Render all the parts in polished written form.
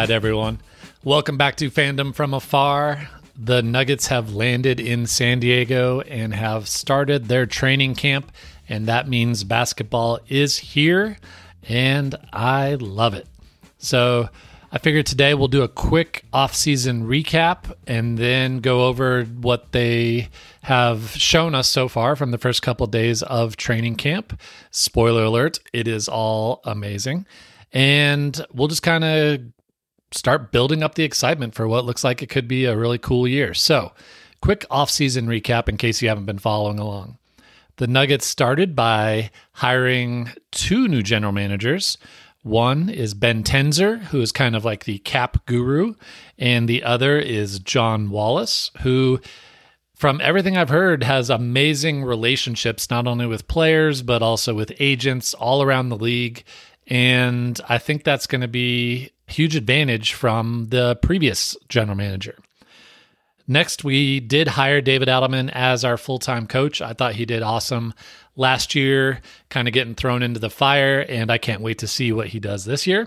right, everyone. Welcome back to Fandom from Afar. The Nuggets have landed in San Diego and have started their training camp, and that means basketball is here, and I love it. So I figured today we'll do a quick off-season recap and then go over what they have shown us so far from the first couple days of training camp. Spoiler alert, it is all amazing. And we'll just kind of start building up the excitement for what looks like it could be a really cool year. So, quick off-season recap in case you haven't been following along. The Nuggets started by hiring two new general managers. One is Ben Tenzer, who is kind of like the cap guru, and the other is John Wallace, who, from everything I've heard, has amazing relationships, not only with players, but also with agents all around the league. And I think that's going to be a huge advantage from the previous general manager. Next, we did hire David Adelman as our full-time coach. I thought he did awesome last year, kind of getting thrown into the fire, and I can't wait to see what he does this year.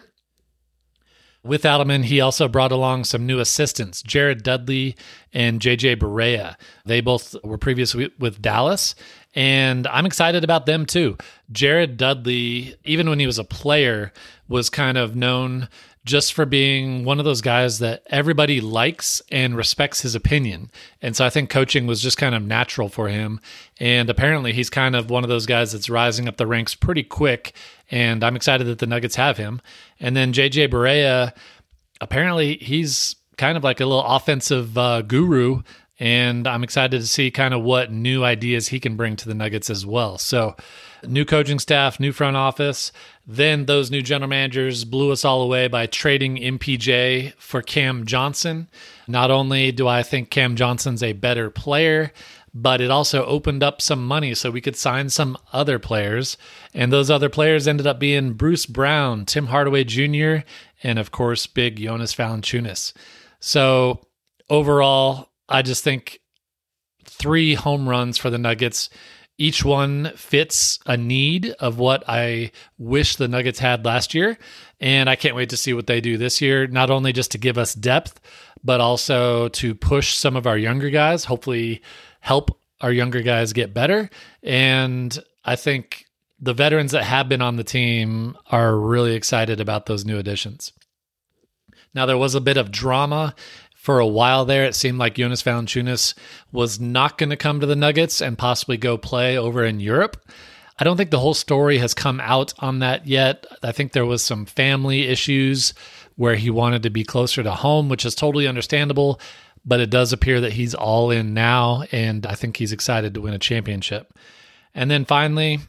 With Adelman, he also brought along some new assistants, Jared Dudley and JJ Barea. They both were previously with Dallas, and I'm excited about them too. Jared Dudley, even when he was a player, was kind of known just for being one of those guys that everybody likes and respects his opinion. And so I think coaching was just kind of natural for him. And apparently he's kind of one of those guys that's rising up the ranks pretty quick. And I'm excited that the Nuggets have him. And then JJ Barea, apparently he's kind of like a little offensive guru. And I'm excited to see kind of what new ideas he can bring to the Nuggets as well. So new coaching staff, new front office. Then those new general managers blew us all away by trading MPJ for Cam Johnson. Not only do I think Cam Johnson's a better player, but it also opened up some money so we could sign some other players. And those other players ended up being Bruce Brown, Tim Hardaway Jr., and of course, big Jonas Valanciunas. So overall, I just think 3 home runs for the Nuggets. Each one fits a need of what I wish the Nuggets had last year. And I can't wait to see what they do this year, not only just to give us depth, but also to push some of our younger guys, hopefully help our younger guys get better. And I think the veterans that have been on the team are really excited about those new additions. Now, there was a bit of drama for a while there. It seemed like Jonas Valanciunas was not going to come to the Nuggets and possibly go play over in Europe. I don't think the whole story has come out on that yet. I think there was some family issues where he wanted to be closer to home, which is totally understandable, but it does appear that he's all in now, and I think he's excited to win a championship. And then finally,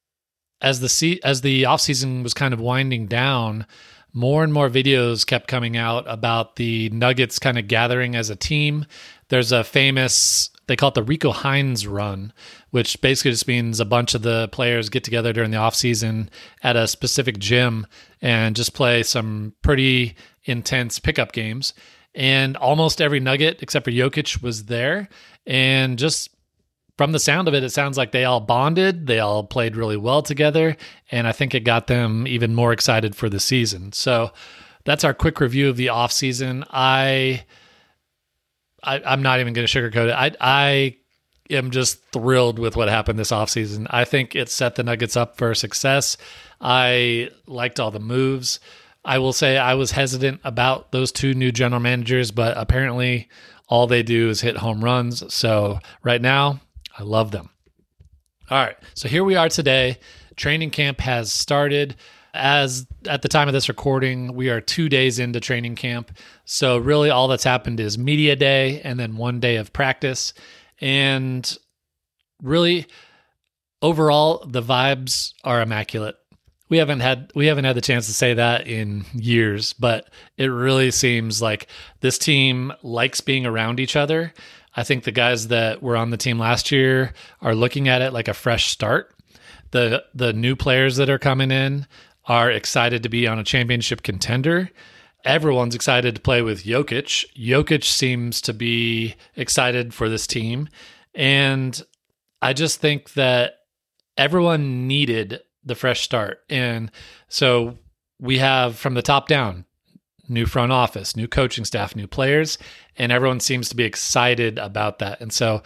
as the offseason was kind of winding down, more and more videos kept coming out about the Nuggets kind of gathering as a team. There's a famous, they call it the Rico Hines run, which basically just means a bunch of the players get together during the offseason at a specific gym and just play some pretty intense pickup games. And almost every Nugget, except for Jokic, was there. And just from the sound of it, it sounds like they all bonded. They all played really well together. And I think it got them even more excited for the season. So that's our quick review of the offseason. I'm not even going to sugarcoat it. I am just thrilled with what happened this offseason. I think it set the Nuggets up for success. I liked all the moves. I will say I was hesitant about those 2 new general managers, but apparently all they do is hit home runs. So right now, I love them. All right, so here we are today. Training camp has started. As at the time of this recording, we are 2 days into training camp. So really all that's happened is media day and then 1 day of practice. And really, overall, the vibes are immaculate. We haven't had the chance to say that in years, but it really seems like this team likes being around each other. I think the guys that were on the team last year are looking at it like a fresh start. The new players that are coming in are excited to be on a championship contender. Everyone's excited to play with Jokic. Jokic seems to be excited for this team. And I just think that everyone needed the fresh start. And so we have, from the top down, new front office, new coaching staff, new players, and everyone seems to be excited about that. And so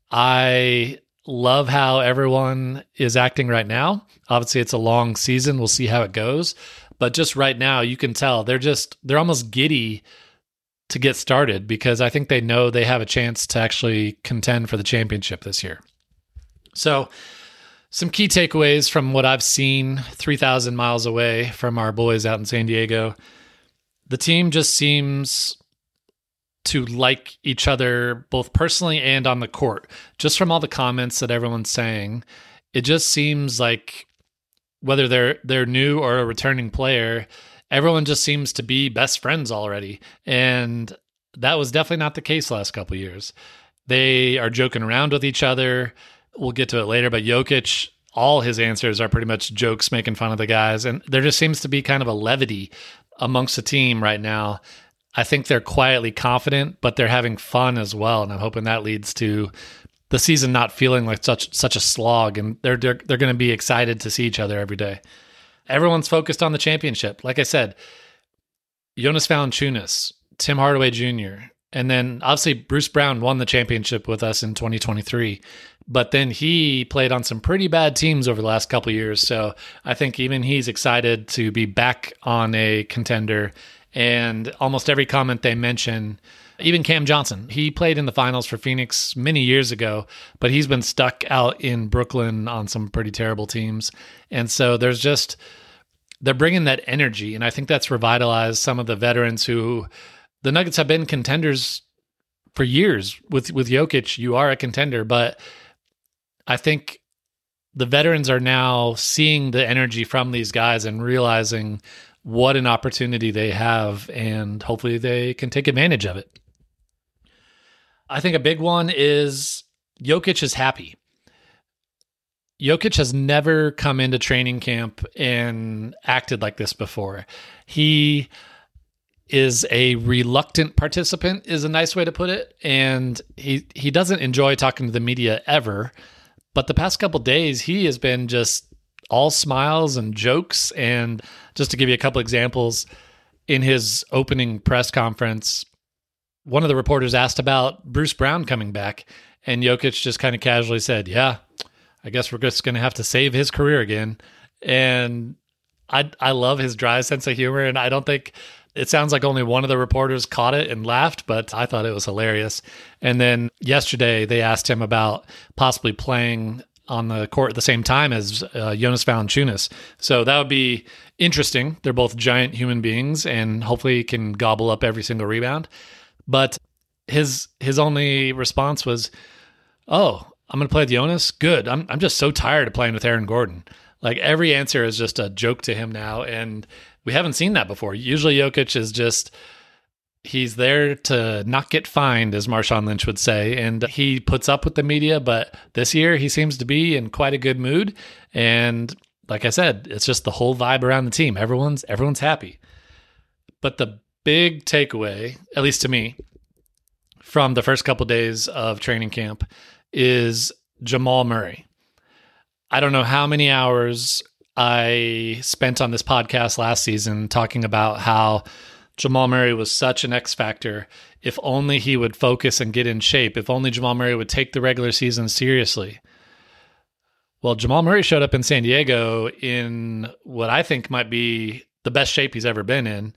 I love how everyone is acting right now. Obviously, it's a long season. We'll see how it goes. But just right now, you can tell they're almost giddy to get started because I think they know they have a chance to actually contend for the championship this year. So some key takeaways from what I've seen 3,000 miles away from our boys out in San Diego. The team just seems to like each other both personally and on the court. Just from all the comments that everyone's saying, it just seems like whether they're new or a returning player, everyone just seems to be best friends already. And that was definitely not the case the last couple of years. They are joking around with each other. We'll get to it later, but Jokic, all his answers are pretty much jokes making fun of the guys. And there just seems to be kind of a levity amongst the team right now. I think they're quietly confident, but they're having fun as well. And I'm hoping that leads to the season not feeling like such a slog. And they're going to be excited to see each other every day. Everyone's focused on the championship. Like I said, Jonas Valanciunas, Tim Hardaway Jr., and then obviously Bruce Brown won the championship with us in 2023. But then he played on some pretty bad teams over the last couple of years. So I think even he's excited to be back on a contender. And almost every comment they mention, even Cam Johnson, he played in the finals for Phoenix many years ago, but he's been stuck out in Brooklyn on some pretty terrible teams. And so they're bringing that energy. And I think that's revitalized some of the veterans who the Nuggets have been contenders for years. With Jokic, you are a contender, but I think the veterans are now seeing the energy from these guys and realizing what an opportunity they have, and hopefully they can take advantage of it. I think a big one is Jokic is happy. Jokic has never come into training camp and acted like this before. He is a reluctant participant, is a nice way to put it, and he doesn't enjoy talking to the media ever. But the past couple days, he has been just all smiles and jokes. And just to give you a couple examples, in his opening press conference, one of the reporters asked about Bruce Brown coming back, and Jokic just kind of casually said, "Yeah, I guess we're just going to have to save his career again." And I love his dry sense of humor, and I don't think it sounds like only one of the reporters caught it and laughed, but I thought it was hilarious. And then yesterday they asked him about possibly playing on the court at the same time as Jonas Valanciunas. So that would be interesting. They're both giant human beings and hopefully can gobble up every single rebound. But his only response was, "Oh, I'm going to play with Jonas? Good. I'm just so tired of playing with Aaron Gordon." Like every answer is just a joke to him now. And we haven't seen that before. Usually Jokic is just, he's there to not get fined, as Marshawn Lynch would say. And he puts up with the media, but this year he seems to be in quite a good mood. And like I said, it's just the whole vibe around the team. Everyone's happy. But the big takeaway, at least to me, from the first couple days of training camp is Jamal Murray. I don't know how many hours I spent on this podcast last season talking about how Jamal Murray was such an X factor. If only he would focus and get in shape. If only Jamal Murray would take the regular season seriously. Well, Jamal Murray showed up in San Diego in what I think might be the best shape he's ever been in.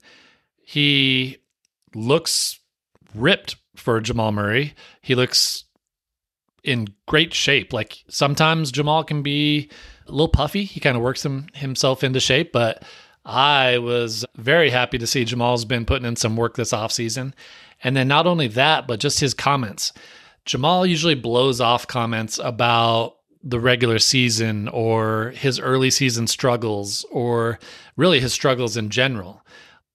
He looks ripped for Jamal Murray. He looks in great shape. Like sometimes Jamal can be a little puffy. He kind of works himself into shape, but I was very happy to see Jamal's been putting in some work this offseason. And then not only that, but just his comments. Jamal usually blows off comments about the regular season or his early season struggles or really his struggles in general.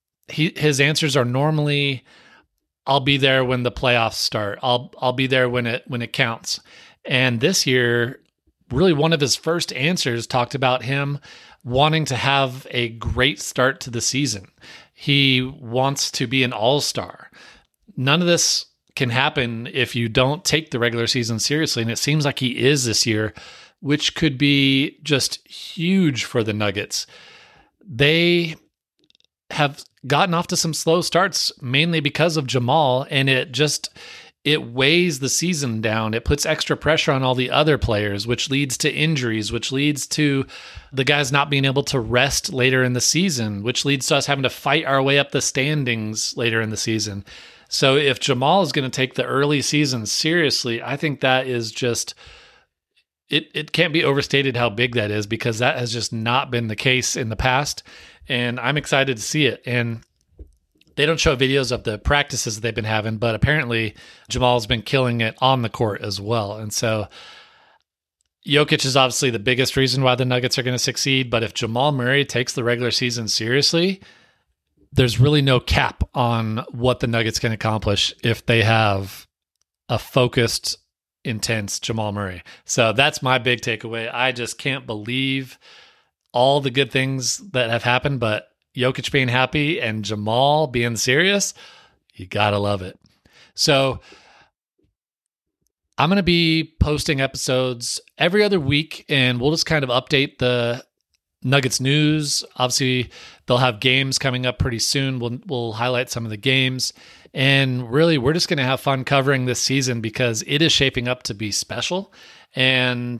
His answers are normally, "I'll be there when the playoffs start. I'll be there when it counts." And this year, really one of his first answers talked about him wanting to have a great start to the season. He wants to be an all-star. None of this can happen if you don't take the regular season seriously, and it seems like he is this year, which could be just huge for the Nuggets. They have gotten off to some slow starts, mainly because of Jamal, and it weighs the season down. It puts extra pressure on all the other players, which leads to injuries, which leads to the guys not being able to rest later in the season, which leads to us having to fight our way up the standings later in the season. So if Jamal is going to take the early season seriously, I think that is just, it can't be overstated how big that is, because that has just not been the case in the past. And I'm excited to see it. And they don't show videos of the practices that they've been having, but apparently Jamal's been killing it on the court as well. And so Jokic is obviously the biggest reason why the Nuggets are going to succeed. But if Jamal Murray takes the regular season seriously, there's really no cap on what the Nuggets can accomplish if they have a focused, intense Jamal Murray. So that's my big takeaway. I just can't believe all the good things that have happened, but Jokic being happy and Jamal being serious, you gotta love it. So I'm going to be posting episodes every other week, and we'll just kind of update the Nuggets news. Obviously, they'll have games coming up pretty soon. We'll highlight some of the games. And really, we're just going to have fun covering this season because it is shaping up to be special. And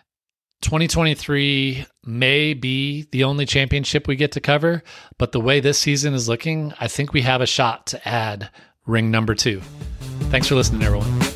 2023 may be the only championship we get to cover, but the way this season is looking, I think we have a shot to add ring number 2. Thanks for listening, everyone.